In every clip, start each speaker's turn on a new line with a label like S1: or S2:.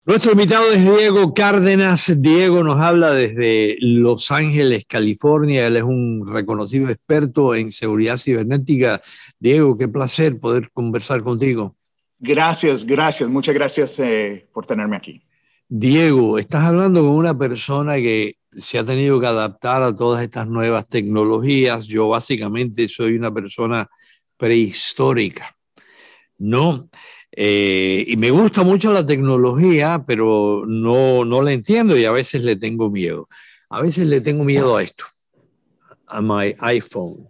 S1: Nuestro invitado es Diego Cárdenas. Diego nos habla desde Los Ángeles, California. Él es un reconocido experto en seguridad cibernética. Diego, qué placer poder conversar contigo.
S2: Gracias, muchas gracias por tenerme aquí.
S1: Diego, estás hablando con una persona que se ha tenido que adaptar a todas estas nuevas tecnologías. Yo básicamente soy una persona prehistórica, ¿no? Y me gusta mucho la tecnología, pero no la entiendo y a veces le tengo miedo. A veces le tengo miedo a esto, a mi iPhone.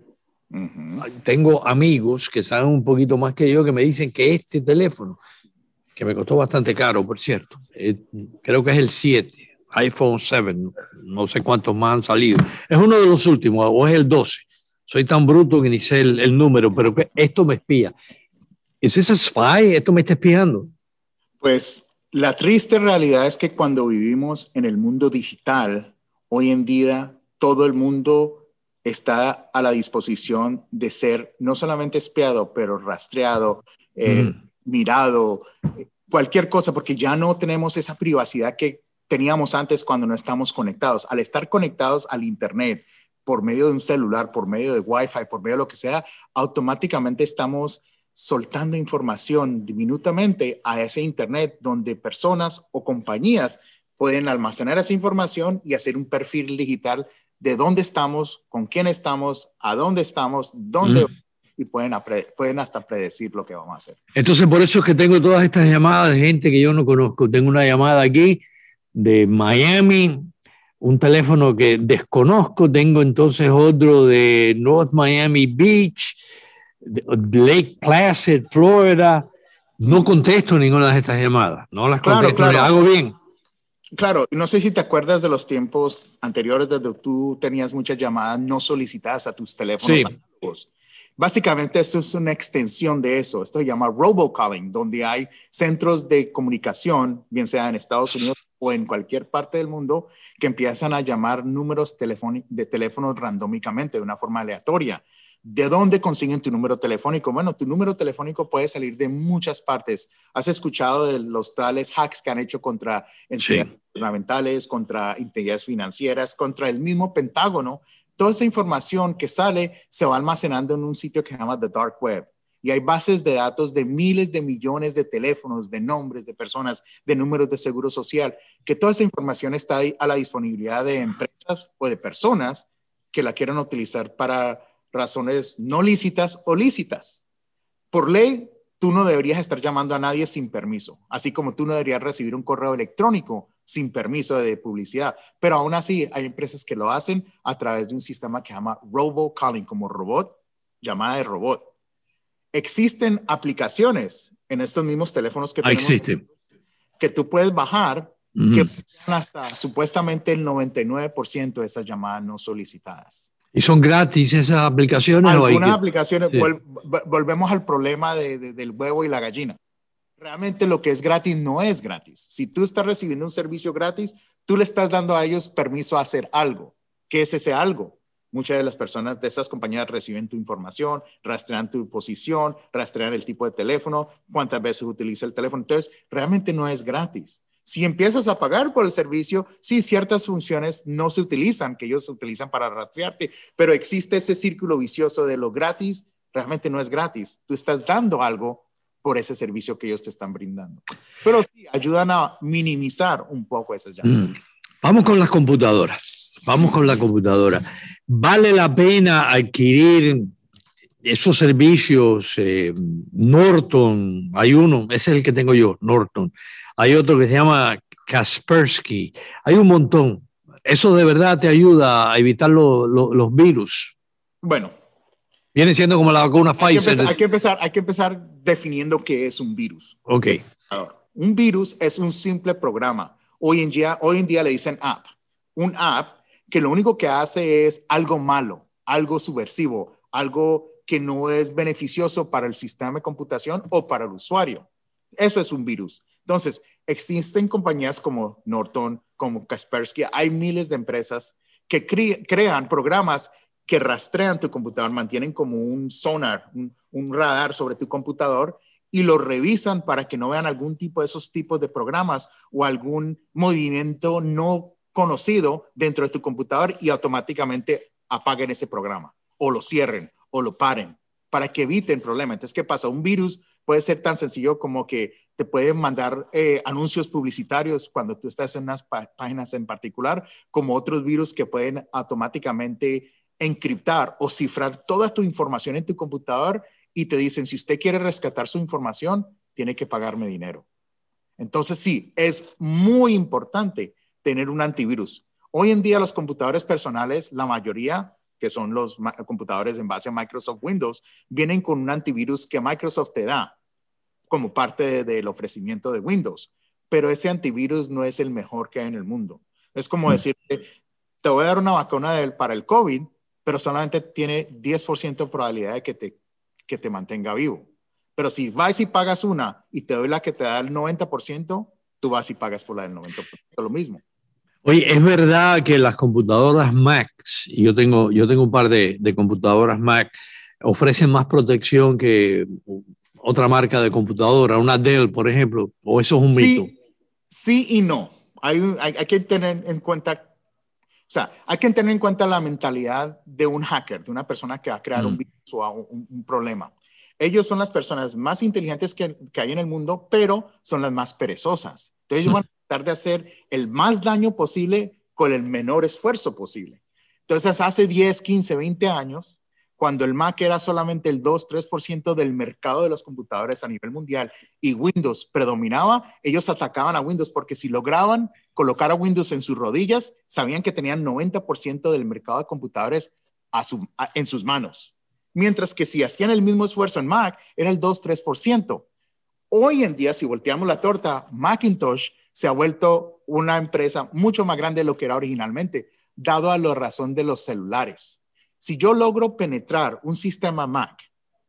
S1: Tengo amigos que saben un poquito más que yo que me dicen que este teléfono, que me costó bastante caro, por cierto, creo que es el 7, iPhone 7, no sé cuántos más han salido. Es uno de los últimos, o es el 12. Soy tan bruto que ni sé el número, pero que esto me espía. ¿Es ese spy? ¿Esto me está espiando?
S2: Pues la triste realidad es que cuando vivimos en el mundo digital, hoy en día todo el mundo está a la disposición de ser no solamente espiado, pero rastreado, mirado, cualquier cosa, porque ya no tenemos esa privacidad que teníamos antes cuando no estamos conectados. Al estar conectados al Internet por medio de un celular, por medio de Wi-Fi, por medio de lo que sea, automáticamente estamos soltando información diminutamente a ese Internet donde personas o compañías pueden almacenar esa información y hacer un perfil digital de dónde estamos, con quién estamos, a dónde estamos, dónde y pueden hasta predecir lo que vamos a hacer.
S1: Entonces, por eso es que tengo todas estas llamadas de gente que yo no conozco. Tengo una llamada aquí de Miami, un teléfono que desconozco. Tengo entonces otro de North Miami Beach, Lake Placid, Florida. No contesto ninguna de estas llamadas. No las contesto.
S2: Claro.
S1: Hago bien.
S2: Claro, no sé si te acuerdas de los tiempos anteriores donde tú tenías muchas llamadas no solicitadas a tus teléfonos antiguos. Básicamente esto es una extensión de eso. Esto se llama robocalling, donde hay centros de comunicación, bien sea en Estados Unidos o en cualquier parte del mundo, que empiezan a llamar números de teléfonos randómicamente, de una forma aleatoria. ¿De dónde consiguen tu número telefónico? Bueno, tu número telefónico puede salir de muchas partes. ¿Has escuchado de los tales hacks que han hecho contra entidades gubernamentales, contra entidades financieras, contra el mismo Pentágono? Toda esa información que sale se va almacenando en un sitio que se llama The Dark Web. Y hay bases de datos de miles de millones de teléfonos, de nombres, de personas, de números de seguro social, que toda esa información está ahí a la disponibilidad de empresas o de personas que la quieran utilizar para razones no lícitas o lícitas. Por ley, tú no deberías estar llamando a nadie sin permiso, así como tú no deberías recibir un correo electrónico sin permiso de publicidad. Pero aún así, hay empresas que lo hacen a través de un sistema que se llama robocalling, como robot, llamada de robot. Existen aplicaciones en estos mismos teléfonos que tenemos que tú puedes bajar que hasta supuestamente el 99% de esas llamadas no solicitadas.
S1: ¿Y son gratis esas aplicaciones?
S2: Algunas aplicaciones, volvemos al problema del huevo y la gallina. Realmente lo que es gratis no es gratis. Si tú estás recibiendo un servicio gratis, tú le estás dando a ellos permiso a hacer algo. ¿Qué es ese algo? Muchas de las personas de esas compañías reciben tu información, rastrean tu posición, rastrean el tipo de teléfono, cuántas veces utiliza el teléfono. Entonces, realmente no es gratis. Si empiezas a pagar por el servicio, sí, ciertas funciones no se utilizan, que ellos utilizan para rastrearte, pero existe ese círculo vicioso de lo gratis, realmente no es gratis. Tú estás dando algo por ese servicio que ellos te están brindando. Pero sí, ayudan a minimizar un poco esas llamadas.
S1: Vamos con las computadoras. Vamos con la computadora. ¿Vale la pena adquirir esos servicios? Norton, hay uno, ese es el que tengo yo, Norton. Hay otro que se llama Kaspersky. Hay un montón. ¿Eso de verdad te ayuda a evitar los virus?
S2: Bueno.
S1: Viene siendo como la vacuna Pfizer.
S2: Hay que empezar definiendo qué es un virus.
S1: Ok.
S2: Ahora, un virus es un simple programa. Hoy en día le dicen app. Un app que lo único que hace es algo malo, algo subversivo, algo que no es beneficioso para el sistema de computación o para el usuario. Eso es un virus. Entonces, existen compañías como Norton, como Kaspersky, hay miles de empresas que crean programas que rastrean tu computador, mantienen como un sonar, un radar sobre tu computador y lo revisan para que no vean algún tipo de esos tipos de programas o algún movimiento no conocido dentro de tu computador y automáticamente apaguen ese programa o lo cierren o lo paren para que eviten problemas. Entonces, ¿qué pasa? Un virus puede ser tan sencillo como que te pueden mandar anuncios publicitarios cuando tú estás en unas páginas en particular, como otros virus que pueden automáticamente encriptar o cifrar toda tu información en tu computador y te dicen, si usted quiere rescatar su información, tiene que pagarme dinero. Entonces, sí, es muy importante tener un antivirus. Hoy en día los computadores personales, la mayoría, que son los computadores en base a Microsoft Windows, vienen con un antivirus que Microsoft te da como parte del ofrecimiento de Windows. Pero ese antivirus no es el mejor que hay en el mundo. Es como decirte, te voy a dar una vacuna para el COVID, pero solamente tiene 10% de probabilidad de que te mantenga vivo. Pero si vas y pagas una y te doy la que te da el 90%, tú vas y pagas por la del 90%, lo mismo.
S1: Oye, es verdad que las computadoras Mac, y yo tengo un par de computadoras Mac, ofrecen más protección que otra marca de computadora, una Dell, por ejemplo, o eso es un mito.
S2: Sí y no. Hay que tener en cuenta, o sea, hay que tener en cuenta la mentalidad de un hacker, de una persona que va a crear un virus o un problema. Ellos son las personas más inteligentes que hay en el mundo, pero son las más perezosas. Entonces ellos van a tratar de hacer el más daño posible con el menor esfuerzo posible. Entonces hace 10, 15, 20 años, cuando el Mac era solamente el 2-3% del mercado de los computadores a nivel mundial y Windows predominaba, ellos atacaban a Windows porque si lograban colocar a Windows en sus rodillas, sabían que tenían 90% del mercado de computadores en sus manos. Mientras que si hacían el mismo esfuerzo en Mac, era el 2-3%. Hoy en día, si volteamos la torta, Macintosh se ha vuelto una empresa mucho más grande de lo que era originalmente, dado a la razón de los celulares. Si yo logro penetrar un sistema Mac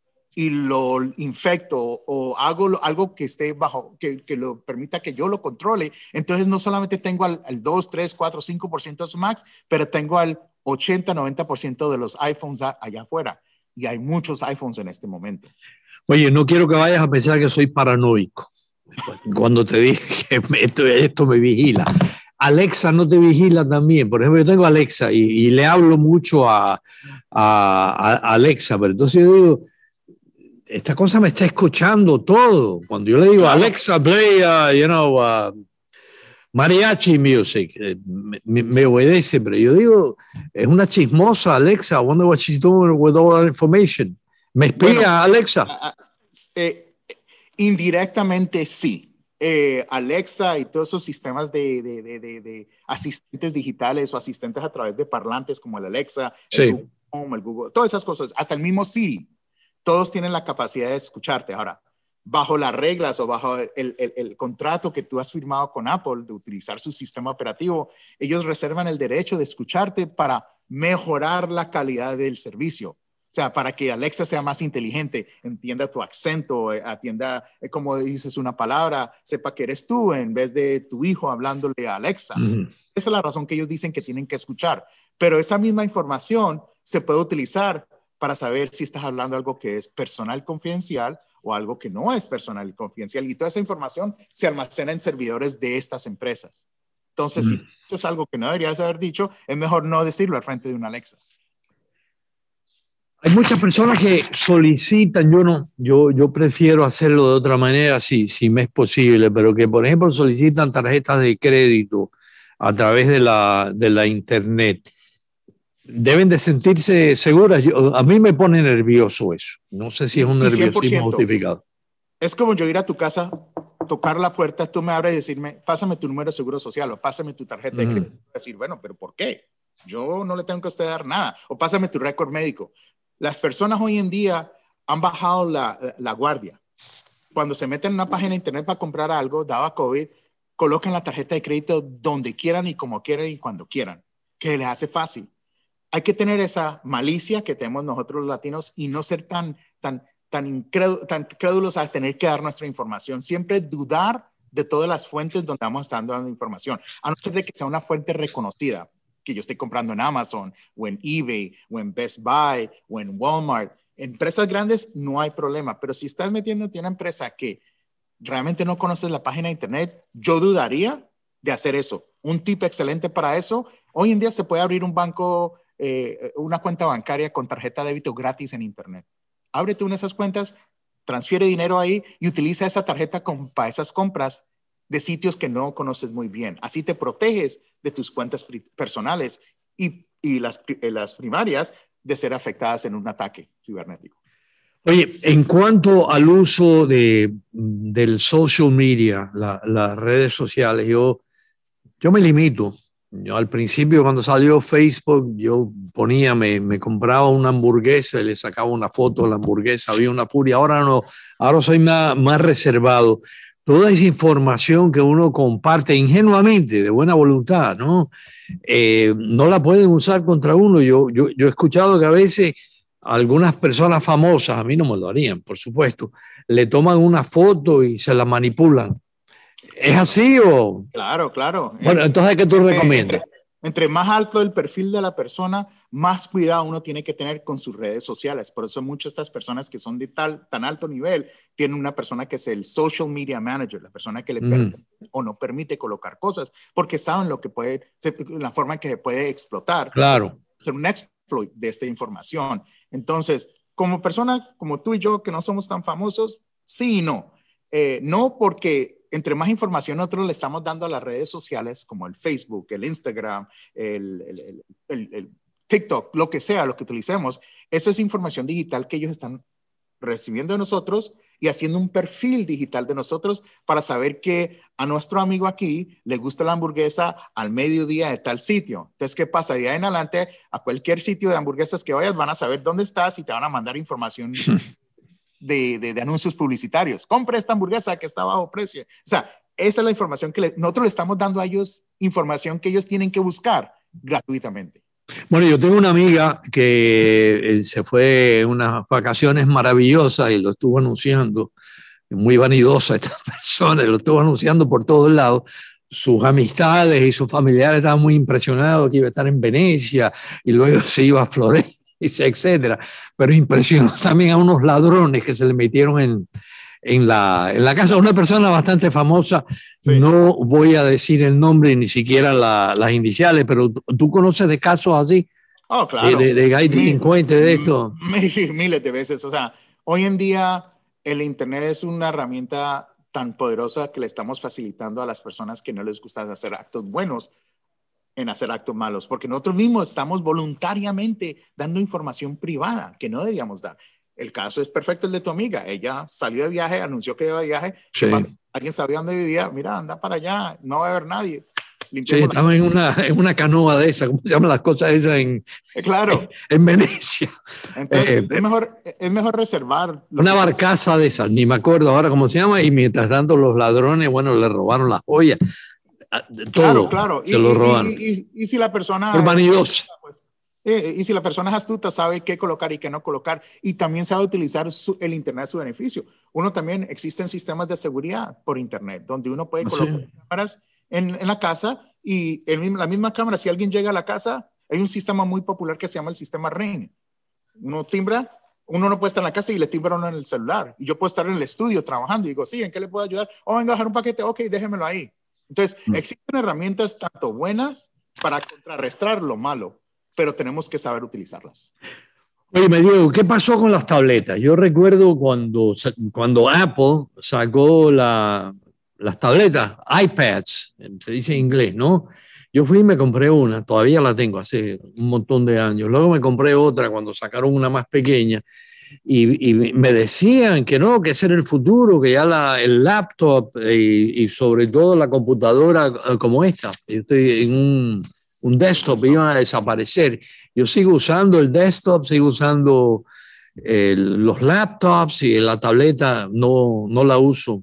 S2: y lo infecto o hago algo que esté bajo, que lo permita que yo lo controle, entonces no solamente tengo al 2, 3, 4, 5% de los Macs, pero tengo al 80-90% de los iPhones allá afuera. Y hay muchos iPhones en este momento.
S1: Oye, no quiero que vayas a pensar que soy paranoico. Cuando te dije que esto me vigila. Alexa no te vigila también. Por ejemplo, yo tengo Alexa y le hablo mucho a Alexa, pero entonces yo digo, esta cosa me está escuchando todo. Cuando yo le digo, Alexa, play, mariachi music, me obedece, pero yo digo, es una chismosa, Alexa, I wonder what she's doing with all that information. ¿Me espía, bueno, Alexa?
S2: Indirectamente sí. Alexa y todos esos sistemas de asistentes digitales o asistentes a través de parlantes como el Alexa, el Google Home, el Google, todas esas cosas, hasta el mismo Siri, todos tienen la capacidad de escucharte. Ahora, bajo las reglas o bajo el contrato que tú has firmado con Apple de utilizar su sistema operativo, ellos reservan el derecho de escucharte para mejorar la calidad del servicio. O sea, para que Alexa sea más inteligente, entienda tu acento, atienda cómo dices una palabra, sepa que eres tú en vez de tu hijo hablándole a Alexa. Esa es la razón que ellos dicen que tienen que escuchar. Pero esa misma información se puede utilizar para saber si estás hablando algo que es personal confidencial o algo que no es personal y confidencial. Y toda esa información se almacena en servidores de estas empresas. Entonces, si eso es algo que no deberías haber dicho, es mejor no decirlo al frente de una Alexa.
S1: Hay muchas personas que solicitan, yo prefiero hacerlo de otra manera, si me es posible, pero que, por ejemplo, solicitan tarjetas de crédito a través de la internet. Deben de sentirse seguras. A mí me pone nervioso eso. No sé si es un nerviosismo justificado.
S2: Es como yo ir a tu casa, tocar la puerta, tú me abres y decirme, pásame tu número de seguro social o pásame tu tarjeta de crédito. Decir, bueno, pero ¿por qué? Yo no le tengo que a usted dar nada. O pásame tu récord médico. Las personas hoy en día han bajado la guardia. Cuando se meten en una página de internet para comprar algo, dado a COVID, colocan la tarjeta de crédito donde quieran y como quieran y cuando quieran, que les hace fácil. Hay que tener esa malicia que tenemos nosotros los latinos y no ser tan crédulos a tener que dar nuestra información. Siempre dudar de todas las fuentes donde vamos a estar dando información, a no ser de que sea una fuente reconocida, que yo estoy comprando en Amazon o en eBay o en Best Buy o en Walmart. Empresas grandes no hay problema, pero si estás metiéndote en una empresa que realmente no conoces la página de internet, yo dudaría de hacer eso. Un tip excelente para eso, hoy en día se puede abrir un banco, una cuenta bancaria con tarjeta de débito gratis en internet. Ábrete una de esas cuentas, transfiere dinero ahí y utiliza esa tarjeta para esas compras de sitios que no conoces muy bien. Así te proteges de tus cuentas personales y las primarias de ser afectadas en un ataque cibernético.
S1: Oye, en cuanto al uso del social media, las redes sociales, yo me limito. Yo al principio, cuando salió Facebook, yo me compraba una hamburguesa y le sacaba una foto de la hamburguesa, había una furia. Ahora no, ahora soy más reservado. Toda esa información que uno comparte ingenuamente, de buena voluntad, ¿no? No la pueden usar contra uno. Yo he escuchado que a veces algunas personas famosas, a mí no me lo harían, por supuesto, le toman una foto y se la manipulan. ¿Es así o...?
S2: Claro, claro.
S1: Bueno, entonces, ¿qué tú recomiendas?
S2: Entre más alto el perfil de la persona, más cuidado uno tiene que tener con sus redes sociales. Por eso muchas de estas personas que son de tan alto nivel tienen una persona que es el social media manager, la persona que le permite o no permite colocar cosas, porque saben lo que la forma en que se puede explotar.
S1: Claro.
S2: Ser un exploit de esta información. Entonces, como persona como tú y yo, que no somos tan famosos, sí y no. No porque entre más información nosotros le estamos dando a las redes sociales, como el Facebook, el Instagram, el TikTok, lo que sea, lo que utilicemos, eso es información digital que ellos están recibiendo de nosotros y haciendo un perfil digital de nosotros para saber que a nuestro amigo aquí le gusta la hamburguesa al mediodía de tal sitio. Entonces, ¿qué pasa? De ahí en adelante, a cualquier sitio de hamburguesas que vayas, van a saber dónde estás y te van a mandar información de anuncios publicitarios. Compre esta hamburguesa que está a bajo precio. O sea, esa es la información que nosotros le estamos dando a ellos, información que ellos tienen que buscar gratuitamente.
S1: Bueno, yo tengo una amiga que se fue en unas vacaciones maravillosas y lo estuvo anunciando, muy vanidosa esta persona, lo estuvo anunciando por todos lados. Sus amistades y sus familiares estaban muy impresionados que iba a estar en Venecia y luego se iba a Florencia, etcétera. Pero impresionó también a unos ladrones que se le metieron en la casa de una persona bastante famosa. Sí. No voy a decir el nombre ni siquiera las iniciales, pero tú conoces de casos así.
S2: Oh, claro.
S1: De delincuentes de esto.
S2: Miles de veces. O sea, hoy en día el Internet es una herramienta tan poderosa que le estamos facilitando a las personas que no les gusta hacer actos buenos en hacer actos malos, porque nosotros mismos estamos voluntariamente dando información privada que no deberíamos dar. El caso es perfecto el de tu amiga. Ella salió de viaje, anunció que iba de viaje. Sí. Alguien sabía dónde vivía. Mira, anda para allá, no va a haber nadie.
S1: Sí, estaba en una canoa de esas, ¿cómo se llaman las cosas esas
S2: claro.
S1: en Venecia?
S2: Entonces, es mejor reservar.
S1: Una barcaza de esas, ni me acuerdo ahora cómo se llama, y mientras tanto los ladrones, bueno, le robaron las joyas. Todo,
S2: claro.
S1: Se lo robaron.
S2: Y si la persona...
S1: Por vanidosa.
S2: Pues, y si la persona es astuta, sabe qué colocar y qué no colocar, y también sabe utilizar el Internet a su beneficio. Uno también, existen sistemas de seguridad por Internet, donde uno puede colocar cámaras en la casa, y la misma cámara, si alguien llega a la casa, hay un sistema muy popular que se llama el sistema Ring. Uno timbra, uno no puede estar en la casa y le timbra uno en el celular. Y yo puedo estar en el estudio trabajando y digo, sí, ¿en qué le puedo ayudar? Venga a dejar un paquete, ok, déjemelo ahí. Entonces, existen herramientas tanto buenas para contrarrestar lo malo, pero tenemos que saber utilizarlas.
S1: Oye, me Diego, ¿qué pasó con las tabletas? Yo recuerdo cuando Apple sacó las tabletas, iPads, se dice en inglés, ¿no? Yo fui y me compré una, todavía la tengo hace un montón de años. Luego me compré otra cuando sacaron una más pequeña y me decían que no, que ese era el futuro, que ya el laptop y sobre todo la computadora como esta. Yo estoy en un desktop, iban a desaparecer. Yo sigo usando el desktop, sigo usando los laptops y la tableta no la uso.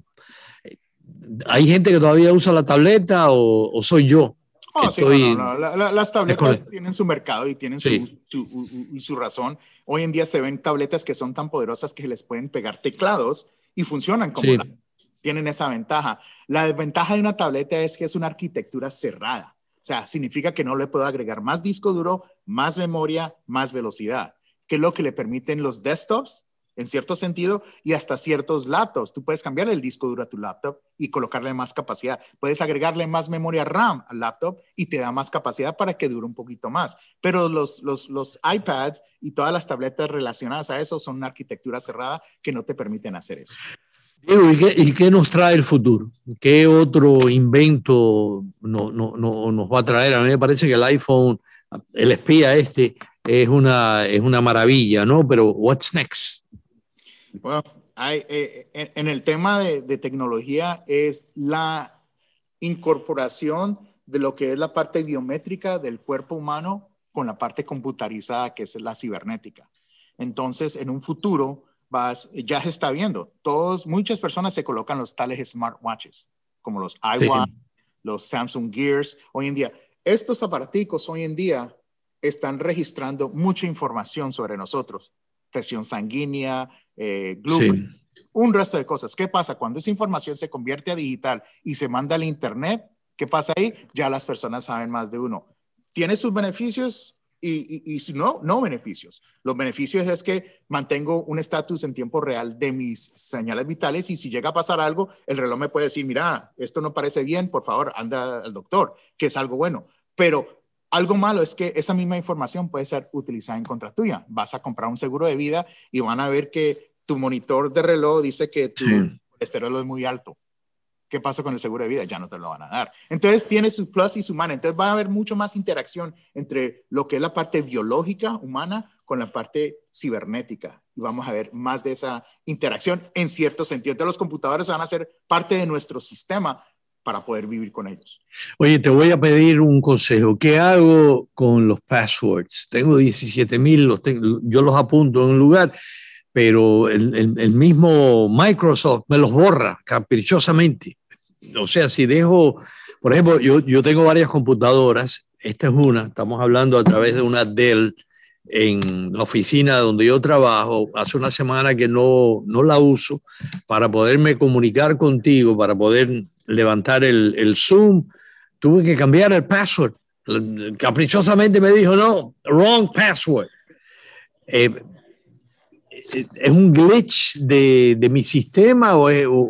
S1: ¿Hay gente que todavía usa la tableta o soy yo?
S2: Sí, no. Las tabletas tienen su mercado y tienen su razón. Hoy en día se ven tabletas que son tan poderosas que les pueden pegar teclados y funcionan como tienen esa ventaja. La desventaja de una tableta es que es una arquitectura cerrada. O sea, significa que no le puedo agregar más disco duro, más memoria, más velocidad. que es lo que le permiten los desktops, en cierto sentido, y hasta ciertos laptops. Tú puedes cambiar el disco duro a tu laptop y colocarle más capacidad. Puedes agregarle más memoria RAM al laptop y te da más capacidad para que dure un poquito más. Pero los iPads y todas las tabletas relacionadas a eso son una arquitectura cerrada que no te permiten hacer eso.
S1: Diego, ¿y qué nos trae el futuro? ¿Qué otro invento nos va a traer? A mí me parece que el iPhone, el espía es una maravilla, ¿no? Pero what's next?
S2: Bueno, en el tema de tecnología es la incorporación de lo que es la parte biométrica del cuerpo humano con la parte computarizada, que es la cibernética. Entonces, en un futuro, ya se está viendo. Muchas personas se colocan los tales smartwatches, como los iWatch, los Samsung Gears. Hoy en día, estos aparaticos hoy en día están registrando mucha información sobre nosotros. Presión sanguínea, glucose, un resto de cosas. ¿Qué pasa? Cuando esa información se convierte a digital y se manda al internet, ¿qué pasa ahí? Ya las personas saben más de uno. Tiene sus beneficios y si no beneficios. Los beneficios es que mantengo un estatus en tiempo real de mis señales vitales y si llega a pasar algo, el reloj me puede decir, mira, esto no parece bien, por favor, anda al doctor, que es algo bueno. Pero algo malo es que esa misma información puede ser utilizada en contra tuya. Vas a comprar un seguro de vida y van a ver que tu monitor de reloj dice que tu colesterol es muy alto. ¿Qué pasa con el seguro de vida? Ya no te lo van a dar. Entonces tiene su plus y su mana. Entonces va a haber mucho más interacción entre lo que es la parte biológica humana con la parte cibernética. Y vamos a ver más de esa interacción en cierto sentido. Entonces los computadores van a ser parte de nuestro sistema para poder vivir con ellos.
S1: Oye, te voy a pedir un consejo. ¿Qué hago con los passwords? Tengo 17,000, yo los apunto en un lugar, pero el mismo Microsoft me los borra caprichosamente. O sea, si dejo, por ejemplo, yo tengo varias computadoras, esta es una, estamos hablando a través de una Dell en la oficina donde yo trabajo, hace una semana que no la uso para poderme comunicar contigo, para poder levantar el Zoom, tuve que cambiar el password. Caprichosamente me dijo, no, wrong password. ¿Es un glitch de mi sistema o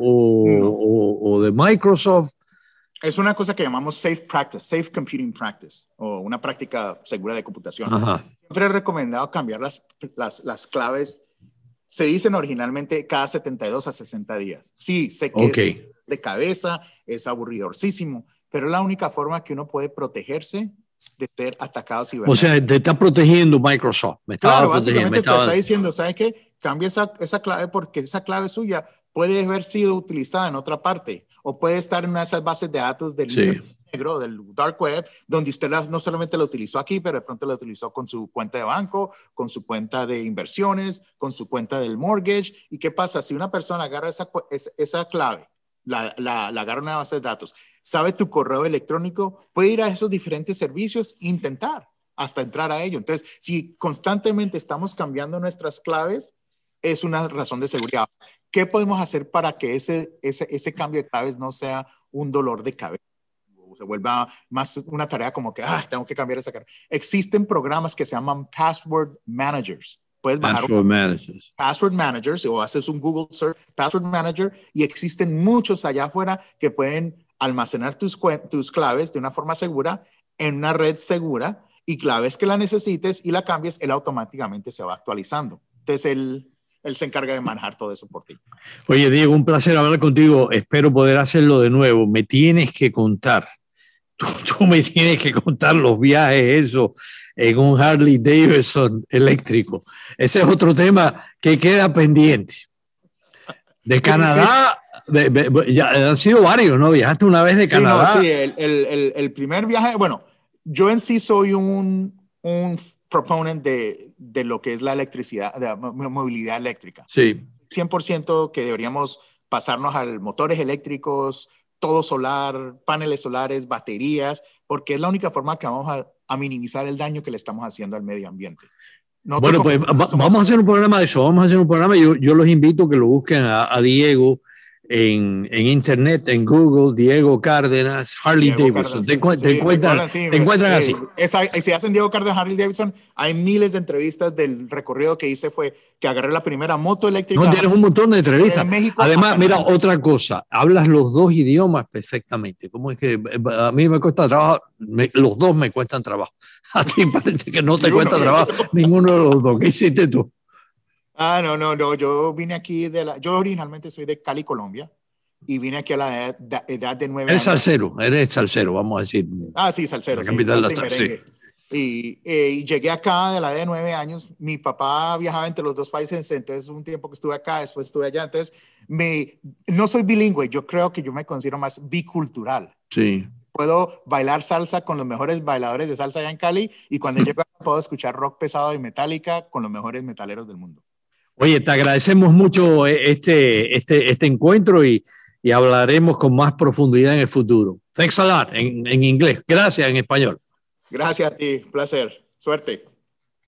S1: de Microsoft?
S2: Es una cosa que llamamos safe practice, safe computing practice, o una práctica segura de computación.
S1: Ajá.
S2: Siempre he recomendado cambiar las claves. Se dicen originalmente cada 72 a 60 días. Sí, sé que es de cabeza, es aburridorcísimo, pero es la única forma que uno puede protegerse de ser atacado cibernéticamente.
S1: O sea, te está protegiendo Microsoft.
S2: Claro, básicamente te está diciendo, ¿sabes qué? Cambia esa clave porque esa clave suya puede haber sido utilizada en otra parte o puede estar en una de esas bases de datos del negro, del dark web, donde usted no solamente lo utilizó aquí, pero de pronto lo utilizó con su cuenta de banco, con su cuenta de inversiones, con su cuenta del mortgage. ¿Y qué pasa? Si una persona agarra esa clave, la agarra una base de datos, sabe tu correo electrónico, puede ir a esos diferentes servicios e intentar hasta entrar a ello. Entonces, si constantemente estamos cambiando nuestras claves, es una razón de seguridad. ¿Qué podemos hacer para que ese cambio de claves no sea un dolor de cabeza? Se vuelva más una tarea como que, tengo que cambiar esa clave. Existen programas que se llaman Password Managers. Puedes bajar Password Managers o haces un Google Search, Password Manager, y existen muchos allá afuera que pueden almacenar tus claves de una forma segura en una red segura y cada vez que la necesites y la cambies, él automáticamente se va actualizando. Entonces, él se encarga de manejar todo eso por ti.
S1: Oye, Diego, un placer hablar contigo. Espero poder hacerlo de nuevo. Me tienes que contar. Tú me tienes que contar los viajes, eso, en un Harley Davidson eléctrico. Ese es otro tema que queda pendiente. De Canadá, ya han sido varios, ¿no? Viajaste una vez de Canadá.
S2: Sí, el primer viaje, bueno, yo en sí soy un proponent de lo que es la electricidad, de la movilidad eléctrica.
S1: Sí.
S2: 100% que deberíamos pasarnos a motores eléctricos, todo solar, paneles solares, baterías, porque es la única forma que vamos a minimizar el daño que le estamos haciendo al medio ambiente.
S1: Bueno, pues vamos a hacer un programa de eso, vamos a hacer un programa, yo los invito a que lo busquen a Diego en internet, en Google, Diego Cárdenas, Harley
S2: Diego
S1: Davidson.
S2: Cárdenas,
S1: Te encuentran así.
S2: Si hacen Diego Cárdenas, Harley Davidson, hay miles de entrevistas del recorrido que hice fue que agarré la primera moto eléctrica.
S1: No, tienes un montón de entrevistas.
S2: En México,
S1: además, mira, otra cosa, hablas los dos idiomas perfectamente. ¿Cómo es que a mí me cuesta trabajo? Los dos me cuestan trabajo. A ti parece que no te cuesta trabajo ninguno de los dos. ¿Qué hiciste tú?
S2: No. Yo vine aquí yo originalmente soy de Cali, Colombia, y vine aquí a la edad de 9 años.
S1: Eres salsero, vamos a decir.
S2: Sí, salsero.
S1: La capital de la
S2: sí. Y llegué acá de la edad de 9 años. Mi papá viajaba entre los dos países, entonces un tiempo que estuve acá, después estuve allá. Entonces, no soy bilingüe, yo creo que yo me considero más bicultural.
S1: Sí.
S2: Puedo bailar salsa con los mejores bailadores de salsa allá en Cali, y cuando llego acá puedo escuchar rock pesado y Metallica con los mejores metaleros del mundo.
S1: Oye, te agradecemos mucho este encuentro y hablaremos con más profundidad en el futuro. Thanks a lot en inglés. Gracias en español.
S2: Gracias a ti. Placer. Suerte.